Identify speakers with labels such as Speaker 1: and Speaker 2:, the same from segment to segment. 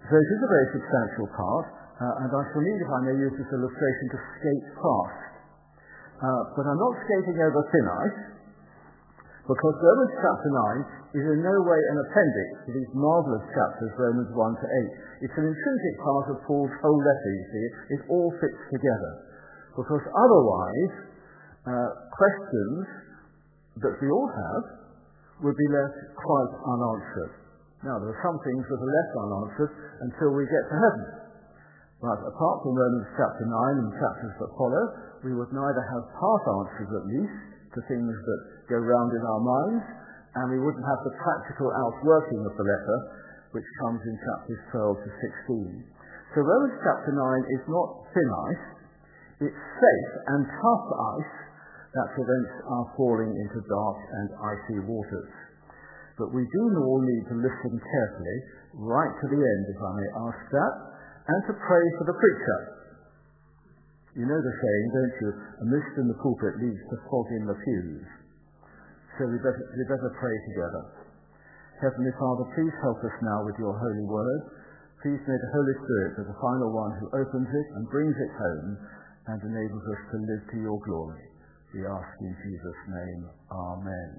Speaker 1: So it is a very substantial part, and I shall need, if I may use this illustration, to skate fast. But I'm not skating over thin ice, because Romans chapter 9 is in no way an appendix to these marvellous chapters, Romans 1 to 8. It's an intrinsic part of Paul's whole letter, you see. It all fits together. Because otherwise, questions that we all have would be left quite unanswered. Now, there are some things that are left unanswered until we get to heaven. But apart from Romans chapter 9 and chapters that follow, we would neither have part answers, at least, to things that go round in our minds, and we wouldn't have the practical outworking of the letter, which comes in chapters 12 to 16. So Romans chapter 9 is not thin ice, it's safe and tough ice that prevents our falling into dark and icy waters. But we do all need to listen carefully, right to the end, if I may ask that, and to pray for the preacher. You know the saying, don't you? A mist in the pulpit leads to fog in the pews. So we better pray together. Heavenly Father, please help us now with your holy word. Please may the Holy Spirit be the final one who opens it and brings it home and enables us to live to your glory. We ask in Jesus' name. Amen.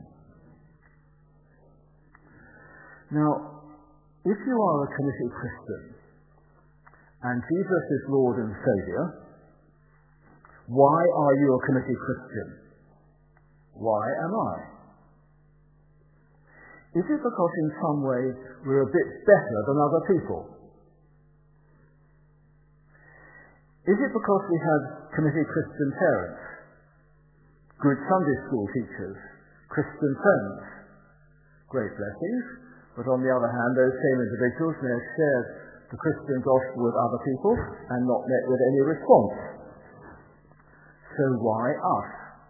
Speaker 1: Now, if you are a committed Christian and Jesus is Lord and Saviour, why are you a committed Christian? Why am I? Is it because in some way we're a bit better than other people? Is it because we have committed Christian parents, good Sunday school teachers, Christian friends? Great blessings, but on the other hand, those same individuals may have shared the Christian gospel with other people and not met with any response. So why us?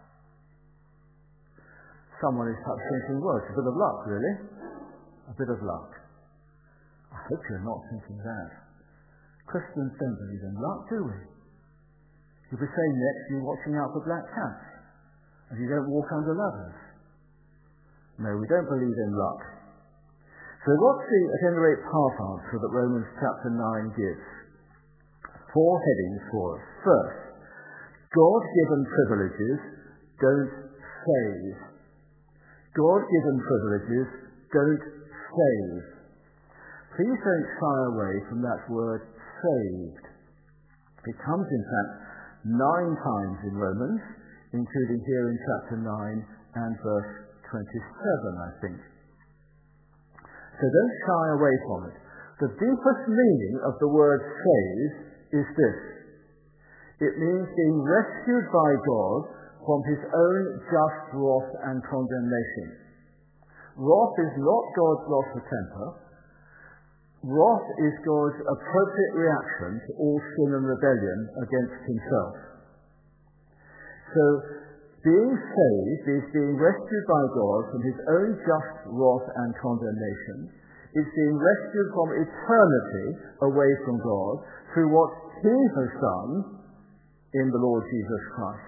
Speaker 1: Someone is perhaps thinking, well, it's a bit of luck, really. A bit of luck. I hope you're not thinking that. Christians don't believe in luck, do we? You'll be saying next, you're watching out for black cats, and you don't walk under ladders. No, we don't believe in luck. So what's the, at any rate, half answer that Romans chapter 9 gives? 4 headings for us. First, God-given privileges don't save. God-given privileges don't save. Please don't shy away from that word saved. It comes, in fact, 9 times in Romans, including here in chapter 9 and verse 27, I think. So don't shy away from it. The deepest meaning of the word saved is this. It means being rescued by God from his own just wrath and condemnation. Wrath is not God's loss of temper. Wrath is God's appropriate reaction to all sin and rebellion against himself. So, being saved is being rescued by God from his own just wrath and condemnation. It's being rescued from eternity away from God through what he has done in the Lord Jesus Christ.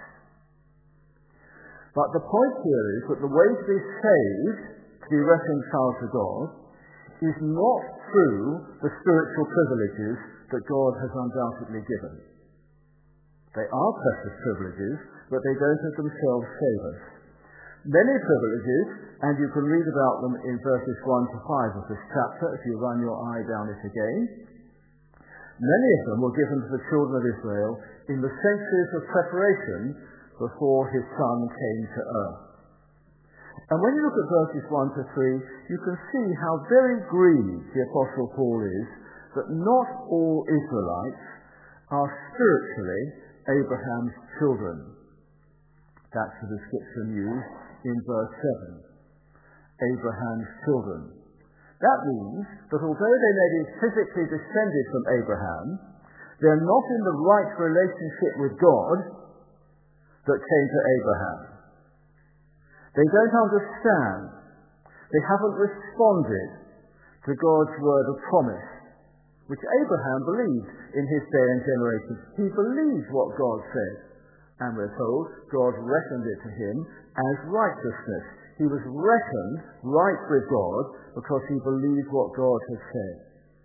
Speaker 1: But the point here is that the way to be saved, to be reconciled to God, is not through the spiritual privileges that God has undoubtedly given. They are precious privileges, but they don't of themselves save us. Many privileges, and you can read about them in verses 1 to 5 of this chapter, if you run your eye down it again. Many of them were given to the children of Israel in the centuries of preparation before his Son came to earth. And when you look at verses 1 to 3, you can see how very grieved the Apostle Paul is that not all Israelites are spiritually Abraham's children. That's the description used in verse 7. Abraham's children. That means that although they may be physically descended from Abraham, they're not in the right relationship with God that came to Abraham. They don't understand. They haven't responded to God's word of promise, which Abraham believed in his day and generation. He believed what God said, and we're told God reckoned it to him as righteousness. He was reckoned right with God because he believed what God had said.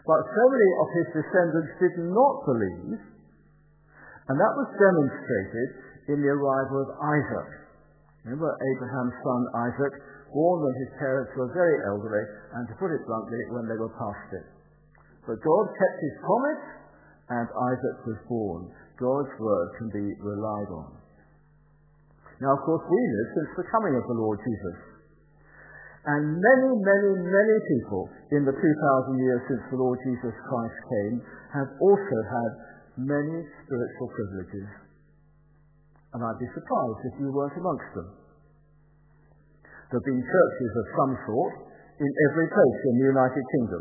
Speaker 1: But so many of his descendants did not believe, and that was demonstrated in the arrival of Isaac. Remember Abraham's son Isaac, born when his parents were very elderly, and to put it bluntly, when they were past it. But God kept his promise, and Isaac was born. God's word can be relied on. Now, of course, we live since the coming of the Lord Jesus. And many, many, many people in the 2,000 years since the Lord Jesus Christ came have also had many spiritual privileges. And I'd be surprised if you weren't amongst them. There have been churches of some sort in every place in the United Kingdom.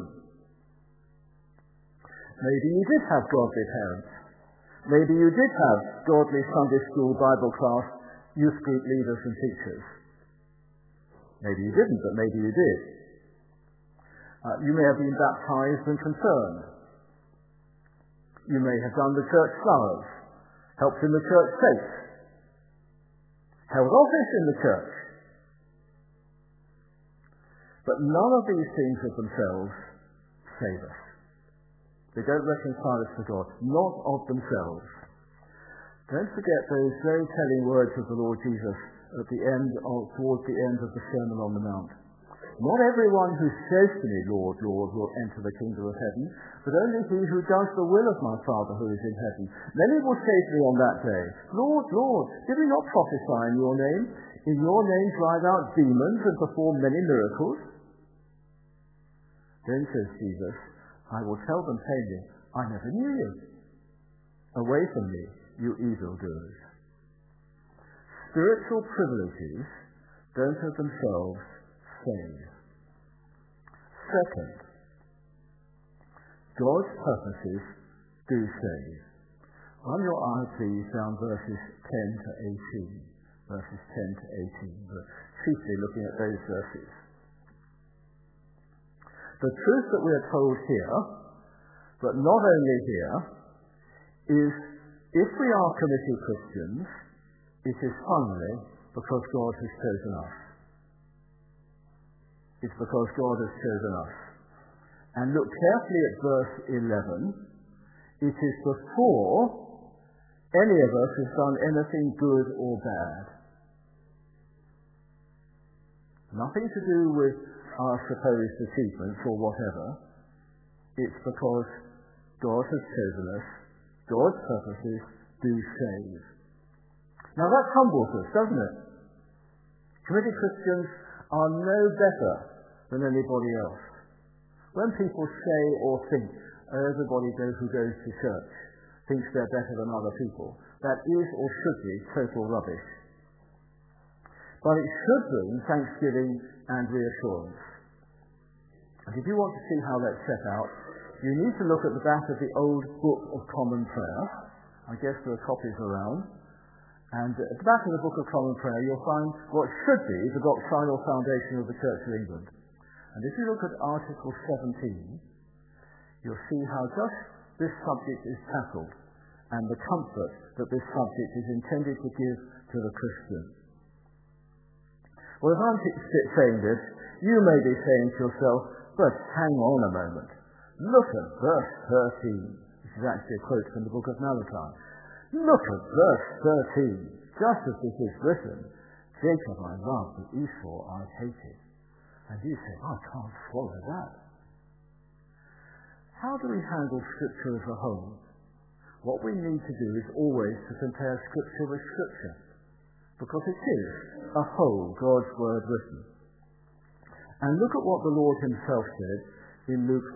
Speaker 1: Maybe you did have godly parents. Maybe you did have godly Sunday school, Bible class, youth group leaders and teachers. Maybe you didn't, but maybe you did. You may have been baptized and confirmed. You may have done the church flowers, helped in the church faith, held office in the church. But none of these things of themselves save us. They don't reconcile us to God, not of themselves. Don't forget those very telling words of the Lord Jesus at the end, towards the end of the Sermon on the Mount. Not everyone who says to me, Lord, Lord, will enter the kingdom of heaven, but only he who does the will of my Father who is in heaven. Many will say to me on that day, Lord, Lord, did we not prophesy in your name? In your name drive out demons and perform many miracles? Then says Jesus, I will tell them plainly, I never knew you. Away from me, you evildoers. Spiritual privileges don't of themselves save. Second, God's purposes do save. On your eye, please, down verses 10 to 18. Verses 10 to 18. We're chiefly looking at those verses. The truth that we are told here, but not only here, is if we are committed Christians, it is finally because God has chosen us. It's because God has chosen us. And look carefully at verse 11. It is before any of us has done anything good or bad. Nothing to do with our supposed achievements or whatever. It's because God has chosen us. God's purposes do save. Now that humbles us, doesn't it? Committed Christians are no better than anybody else. When people say or think, everybody who goes to church thinks they're better than other people, that is or should be total rubbish. But it should bring thanksgiving and reassurance. And if you want to see how that's set out, you need to look at the back of the old Book of Common Prayer. I guess there are copies around. And at the back of the Book of Common Prayer, you'll find what should be the doctrinal foundation of the Church of England. And if you look at Article 17, you'll see how just this subject is tackled and the comfort that this subject is intended to give to the Christian. Well, if I'm saying this, you may be saying to yourself, but hang on a moment. Look at verse 13. This is actually a quote from the book of Malachi. Look at verse 13. Just as it is written, Jacob I loved, but Esau I hated. And you say, I can't swallow that. How do we handle Scripture as a whole? What we need to do is always to compare Scripture with Scripture, because it is a whole, God's Word written. And look at what the Lord himself said in Luke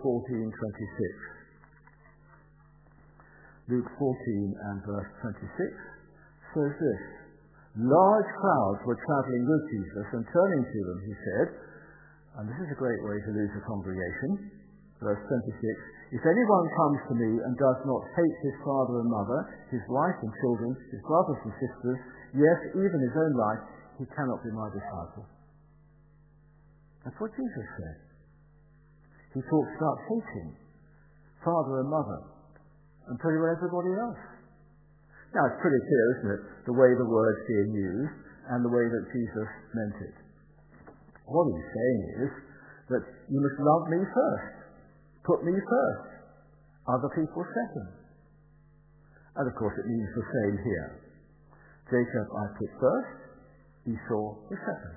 Speaker 1: 14:26. Luke 14 and verse 26 says this, large crowds were travelling with Jesus, and turning to them he said, and this is a great way to lose a congregation, verse 26, if anyone comes to me and does not hate his father and mother, his wife and children, his brothers and sisters, yes, even his own life, he cannot be my disciple. That's what Jesus said. He talks about hating father and mother and pretty well everybody else. Now, it's pretty clear, isn't it, the way the word's being used and the way that Jesus meant it. What he's saying is that you must love me first. Put me first, other people second. And of course it means the same here. Jacob I put first, Esau was second.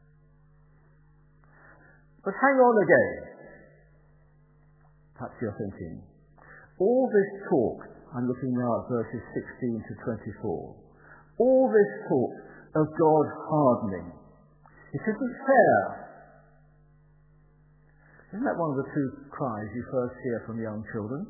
Speaker 1: But hang on again. Perhaps you're thinking, all this talk, I'm looking now at verses 16 to 24, all this talk of God hardening, it isn't fair. Isn't that one of the two cries you first hear from young children?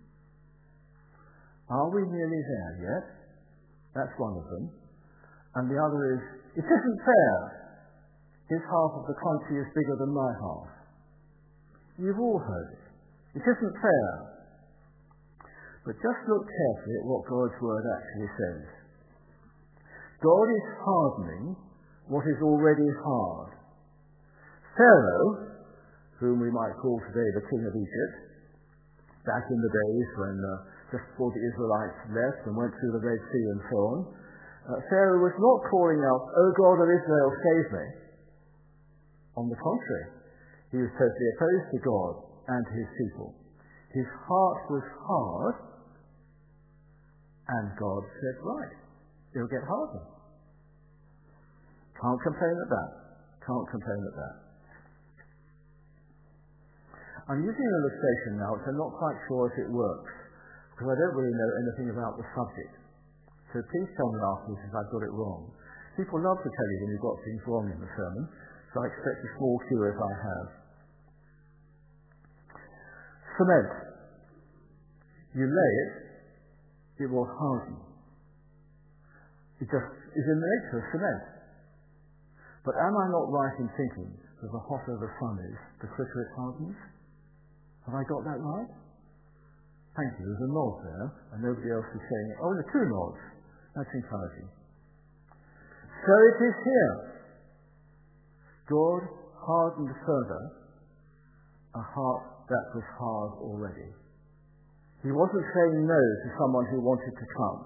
Speaker 1: Are we nearly there yet? That's one of them. And the other is, it isn't fair. His half of the country is bigger than my half. You've all heard it. It isn't fair. But just look carefully at what God's word actually says. God is hardening what is already hard. Pharaoh, whom we might call today the king of Egypt, back in the days when just before the Israelites left and went through the Red Sea and so on, Pharaoh was not calling out, "O God of Israel, save me." On the contrary, he was totally opposed to God and his people. His heart was hard, and God said, right, it'll get harder. Can't complain at that. Can't complain at that. I'm using an illustration now, which I'm not quite sure if it works, because I don't really know anything about the subject. So please tell me afterwards if I've got it wrong. People love to tell you when you've got things wrong in the sermon, so I expect a small cue if I have. Cement. You lay it, it will harden. It just is in the nature of cement. But am I not right in thinking that the hotter the sun is, the quicker it hardens? Have I got that right? Thank you. There's a nod there, and nobody else is saying it. Oh, there are two nods. That's encouraging. So it is here. God hardened further a heart that was hard already. He wasn't saying no to someone who wanted to come.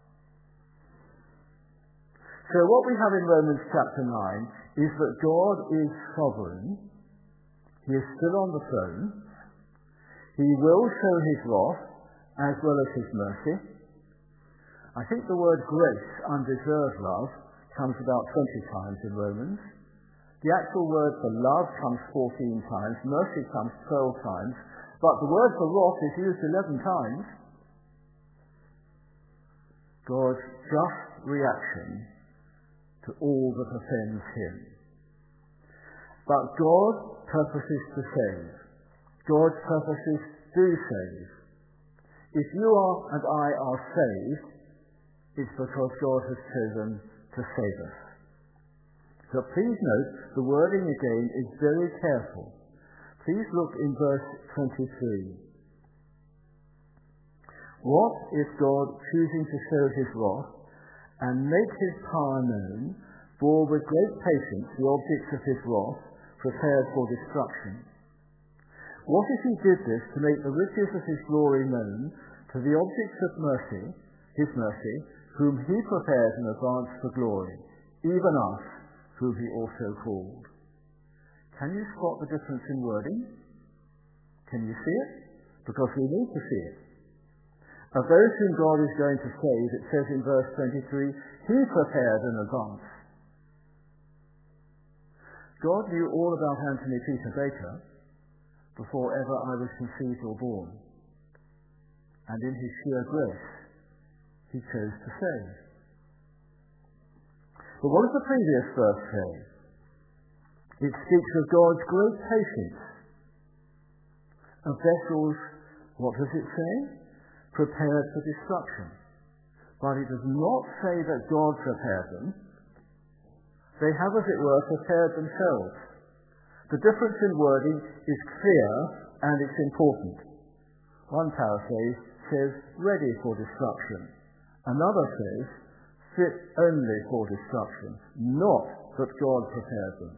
Speaker 1: So what we have in Romans chapter 9 is that God is sovereign. He is still on the throne. He will show his wrath as well as his mercy. I think the word grace, undeserved love, comes about 20 times in Romans. The actual word for love comes 14 times, mercy comes 12 times, but the word for wrath is used 11 times. God's just reaction to all that offends him. But God purposes to save. God's purposes do save. If you are and I are saved, it's because God has chosen to save us. So please note, the wording again is very careful. Please look in verse 23. What if God, choosing to show his wrath and make his power known, bore with great patience the objects of his wrath, prepared for destruction? What if he did this to make the riches of his glory known to the objects of mercy, his mercy, whom he prepared in advance for glory, even us, whom he also called? Can you spot the difference in wording? Can you see it? Because we need to see it. Of those whom God is going to save, it says in verse 23, he prepared in advance. God knew all about Anthony Peter Baker before ever I was conceived or born. And in his sheer grace, he chose to save. But what does the previous verse say? It speaks of God's great patience. Of vessels, what does it say? Prepared for destruction. But it does not say that God prepared them. They have, as it were, prepared themselves. The difference in wording is clear and it's important. One paraphrase says, ready for destruction. Another says, fit only for destruction, not that God prepared them.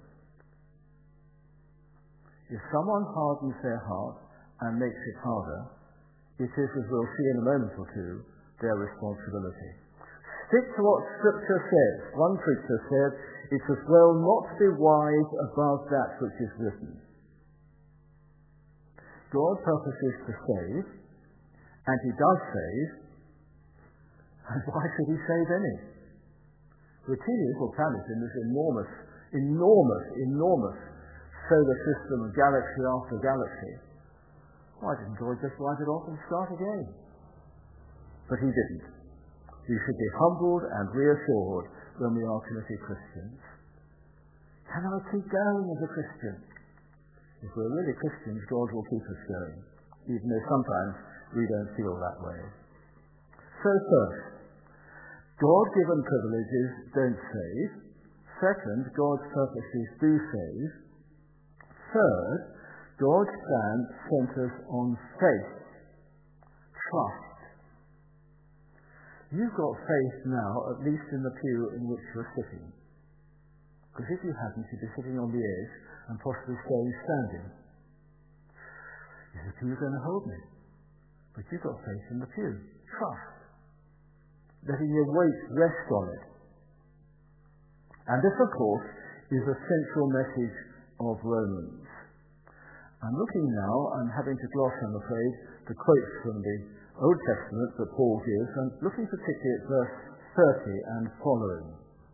Speaker 1: If someone hardens their heart and makes it harder, it is, as we'll see in a moment or two, their responsibility. Stick to what Scripture says. One preacher said, it's as well not to be wise above that which is written. God purposes to save, and he does save, and why should he save any? The little planet in this enormous solar system of galaxy after galaxy. Why didn't God just write it off and start again? But he didn't. We should be humbled and reassured when we are committed Christians. Can I keep going as a Christian? If we're really Christians, God will keep us going, even though sometimes we don't feel that way. So first, God-given privileges don't save. Second, God's purposes do save. Third, God's plan centers on faith, trust. You've got faith now, at least in the pew in which you're sitting. Because if you hadn't, you'd be sitting on the edge and possibly staying standing. Is the pew going to hold me? But you've got faith in the pew. Trust. Letting your weight rest on it. And this, of course, is a central message of Romans. I'm looking now, I'm having to gloss, I'm afraid, the quotes from the Old Testament that Paul gives, and looking particularly at verse 30 and following.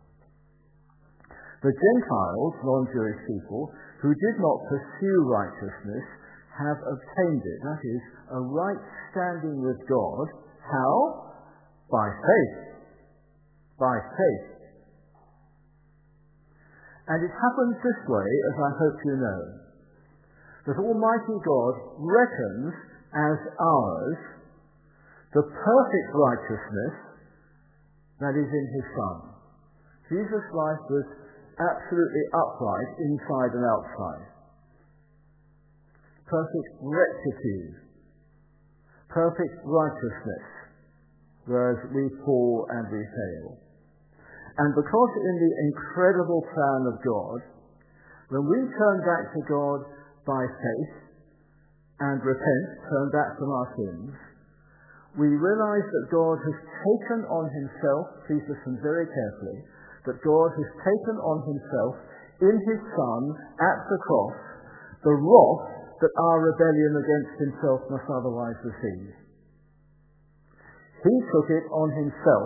Speaker 1: The Gentiles, non-Jewish people, who did not pursue righteousness, have obtained it. That is, a right standing with God. How? By faith. By faith. And it happens this way, as I hope you know, that Almighty God reckons as ours the perfect righteousness that is in his Son. Jesus' life was absolutely upright inside and outside. Perfect rectitude. Perfect righteousness. Whereas we fall and we fail. And because in the incredible plan of God, when we turn back to God by faith and repent, turn back from our sins, we realize that God has taken on himself, please listen very carefully, that God has taken on himself in his Son at the cross the wrath that our rebellion against himself must otherwise receive. He took it on himself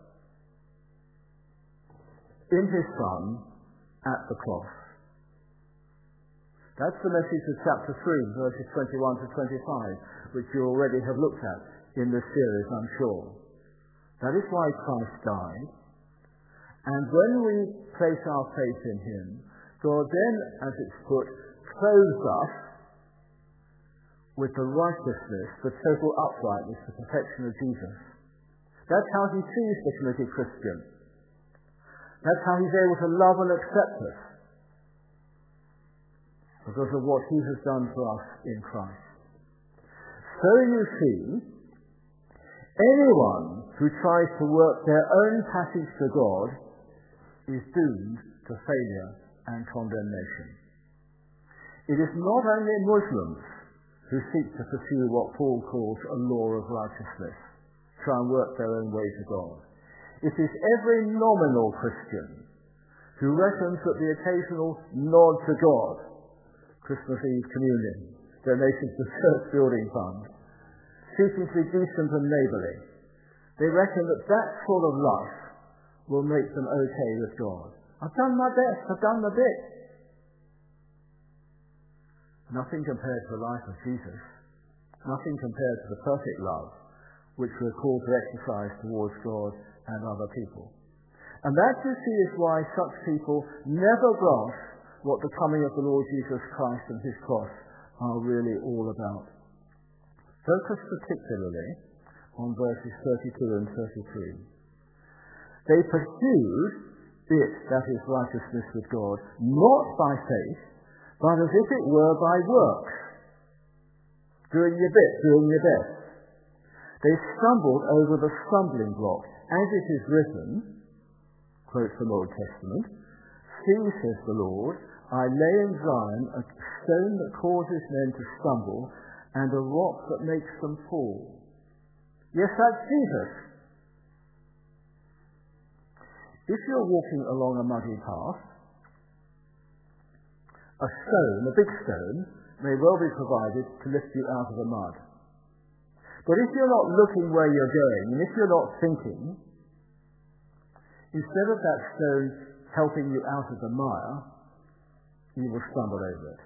Speaker 1: in his Son at the cross. That's the message of chapter 3, verses 21 to 25, which you already have looked at in this series, I'm sure. That is why Christ died. And when we place our faith in him, God then, as it's put, clothes us with the righteousness, the total uprightness, the perfection of Jesus. That's how he sees the committed Christian. That's how he's able to love and accept us, because of what he has done for us in Christ. So you see, anyone who tries to work their own passage to God is doomed to failure and condemnation. It is not only Muslims who seek to pursue what Paul calls a law of righteousness, try and work their own way to God. It is every nominal Christian who reckons that the occasional nod to God, Christmas Eve communion, donations to church building funds, seeking to be decent and neighbourly, they reckon that that sort of life will make them okay with God. I've done my best, I've done my bit. Nothing compared to the life of Jesus. Nothing compared to the perfect love which we're called to exercise towards God and other people. And that, you see, is why such people never grasp what the coming of the Lord Jesus Christ and his cross are really all about. Focus particularly on verses 32 and 33. They pursued it, that is righteousness with God, not by faith, but as if it were by works. Doing your bit, doing your best. They stumbled over the stumbling block, as it is written, quote from Old Testament, "See, says the Lord, I lay in Zion a stone that causes men to stumble, and a rock that makes them fall." Yes, that's Jesus. If you're walking along a muddy path, a stone, a big stone, may well be provided to lift you out of the mud. But if you're not looking where you're going, and if you're not thinking, instead of that stone helping you out of the mire, you will stumble over it.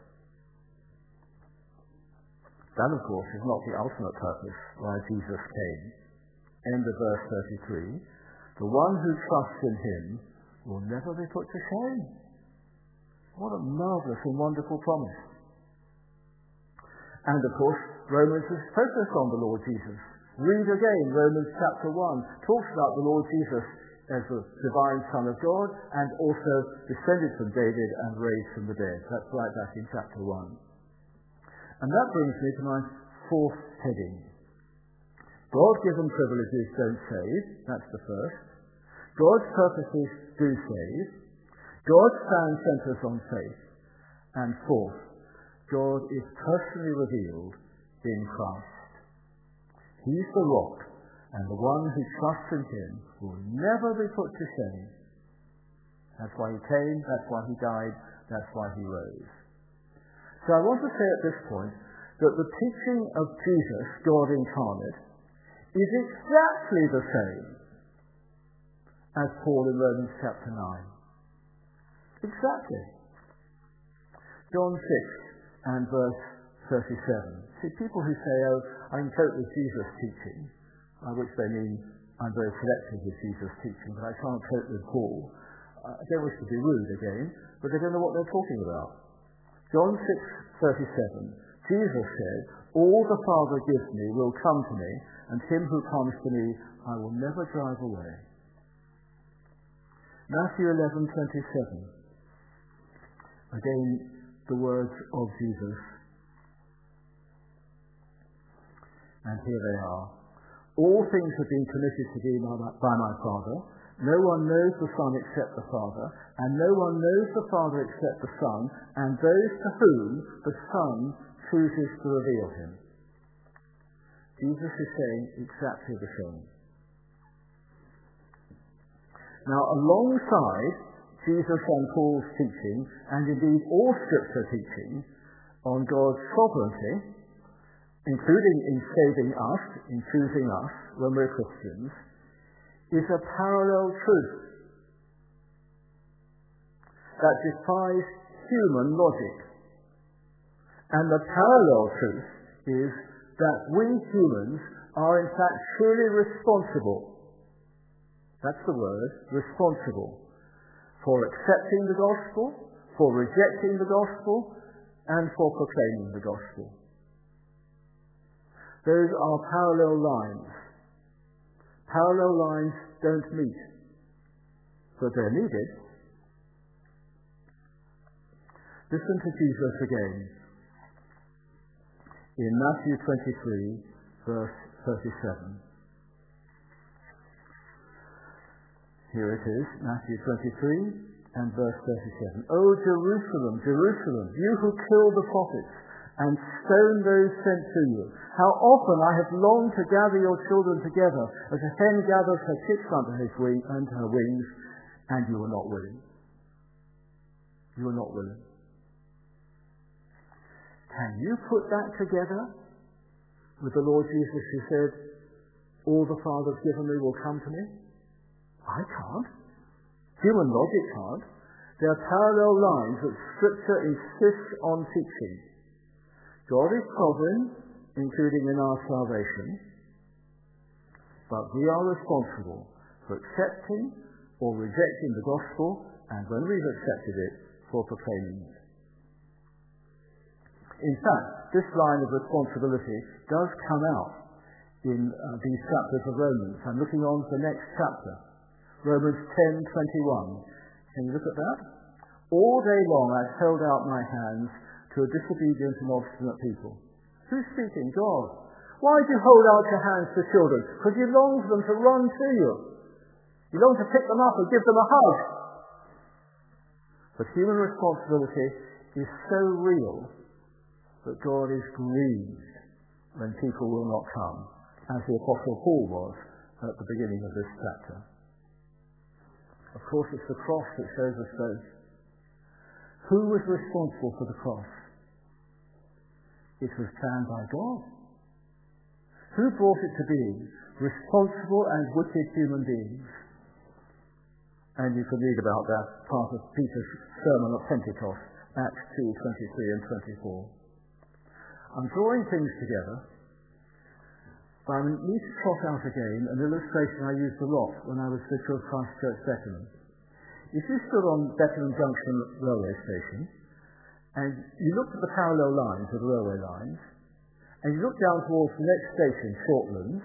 Speaker 1: That, of course, is not the ultimate purpose why Jesus came. End of verse 33. The one who trusts in him will never be put to shame. What a marvelous and wonderful promise. And, of course, Romans is focused on the Lord Jesus. Read again Romans chapter 1. Talks about the Lord Jesus as the divine Son of God and also descended from David and raised from the dead. That's right back in chapter 1. And that brings me to my fourth heading. God-given privileges don't save. That's the first. God's purposes do save. God's plan centers on faith. And fourth, God is personally revealed in Christ. He's the rock, and the one who trusts in him will never be put to shame. That's why he came, that's why he died, that's why he rose. So I want to say at this point that the teaching of Jesus, God incarnate, is exactly the same as Paul in Romans chapter 9. Exactly. John 6 and verse 37. See, people who say, oh, I can cope with Jesus' teaching, which they mean I'm very selective with Jesus' teaching, but I can't cope with Paul. I don't wish to be rude again, but they don't know what they're talking about. John 6:37, Jesus said, all the Father gives me will come to me, and him who comes to me I will never drive away. Matthew 11:27. Again, the words of Jesus. And here they are. All things have been committed to me by my Father. No one knows the Son except the Father, and no one knows the Father except the Son, and those to whom the Son chooses to reveal him. Jesus is saying exactly the same. Now, alongside Jesus and Paul's teaching, and indeed all Scripture teaching, on God's sovereignty, including in saving us, in choosing us when we're Christians, is a parallel truth that defies human logic. And the parallel truth is that we humans are in fact truly responsible. That's the word, responsible, for accepting the gospel, for rejecting the gospel, and for proclaiming the gospel. Those are parallel lines. Parallel lines don't meet, but they're needed. Listen to Jesus again in Matthew 23, verse 37. Here it is, Matthew 23 and verse 37. O Jerusalem, Jerusalem, you who kill the prophets and stone those sent to you. How often I have longed to gather your children together as a hen gathers her chicks under her wings, and you were not willing. You were not willing. Can you put that together with the Lord Jesus who said, all the Father's given me will come to me? I can't. Human logic can't. There are parallel lines that Scripture insists on teaching. God is sovereign, including in our salvation, but we are responsible for accepting or rejecting the gospel, and when we've accepted it, for proclaiming it. In fact, this line of responsibility does come out in these chapters of Romans. I'm looking on to the next chapter, Romans 10:21. Can you look at that? All day long I've held out my hands to a disobedient and obstinate people. Who's speaking? God. Why do you hold out your hands to children? Because you long for them to run to you. You long to pick them up and give them a hug. But human responsibility is so real that God is grieved when people will not come, as the Apostle Paul was at the beginning of this chapter. Of course, it's the cross that shows us both. Who was responsible for the cross? It was planned by God. Who brought it to being? Responsible and wicked human beings. And you can read about that part of Peter's sermon at Pentecost, Acts 2:23 and 24. I'm drawing things together, but I need to trot out again an illustration I used a lot when I was vicar of Christ Church Beckenham. If you stood on Beckenham Junction railway station, and you looked at the parallel lines of the railway lines, and you looked down towards the next station, Shortlands,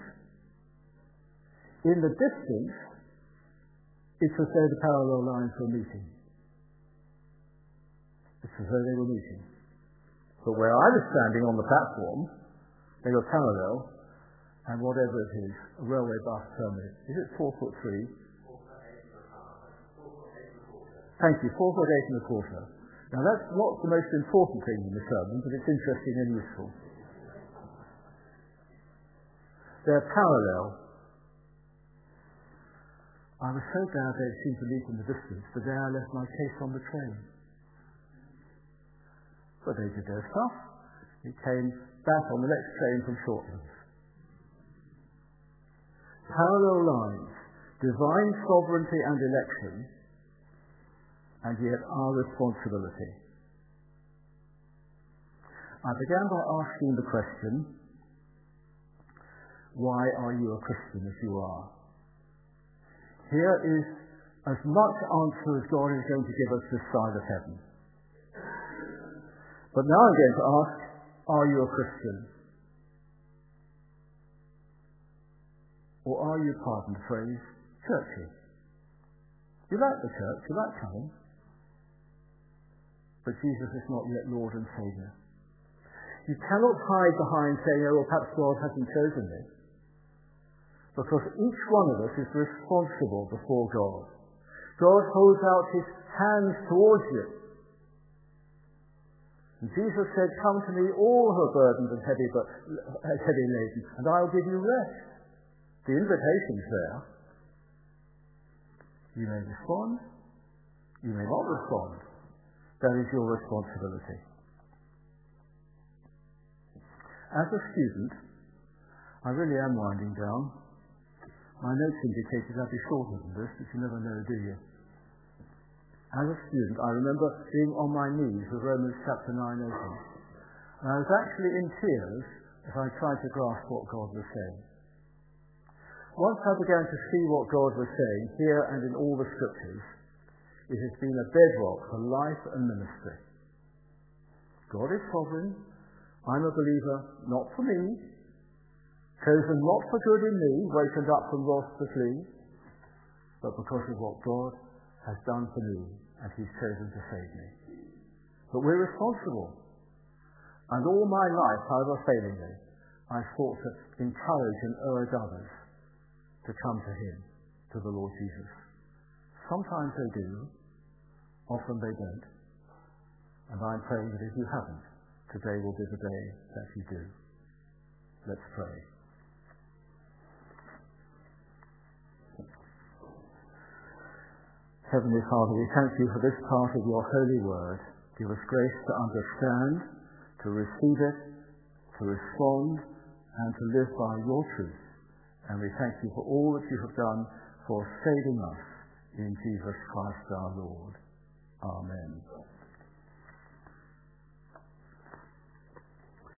Speaker 1: in the distance, it's as though the parallel lines were meeting. It's as though they were meeting. But where I was standing on the platform, they were parallel, and whatever it is, a railway bus terminus. Is it 4'3"? 4'8". Thank you, 4'8". Now that's not the most important thing in the sermon, but it's interesting and useful. They're parallel. I was so glad they seemed to meet in the distance the day I left my case on the train. But they did their stuff. It came back on the next train from Shortlands. Parallel lines, divine sovereignty and election, and yet our responsibility. I began by asking the question, why are you a Christian if you are? Here is as much answer as God is going to give us this side of heaven. But now I'm going to ask, are you a Christian? Or are you, pardon the phrase, churchy? You like the church, you like coming, but Jesus is not yet Lord and Saviour. You cannot hide behind saying, oh, well, perhaps God hasn't chosen me. Because each one of us is responsible before God. God holds out his hands towards you. And Jesus said, come to me all who are burdened and heavy laden, and I'll give you rest. The invitation's there. You may respond, you may not respond. That is your responsibility. As a student, I really am winding down. My notes indicated I'd be shorter than this, but you never know, do you? As a student, I remember being on my knees with Romans chapter 9 open. And I was actually in tears as I tried to grasp what God was saying. Once I began to see what God was saying here and in all the scriptures, it has been a bedrock for life and ministry. God is sovereign. I'm a believer, not for me, chosen not for good in me, wakened up from wrath to flee, but because of what God has done for me, and he's chosen to save me. But we're responsible. And all my life, however failingly, I've sought to encourage and urge others to come to him, to the Lord Jesus. Sometimes they do, often they don't. And I'm praying that if you haven't, today will be the day that you do. Let's pray. Heavenly Father, we thank you for this part of your holy word. Give us grace to understand, to receive it, to respond, and to live by your truth. And we thank you for all that you have done for saving us in Jesus Christ our Lord. Amen.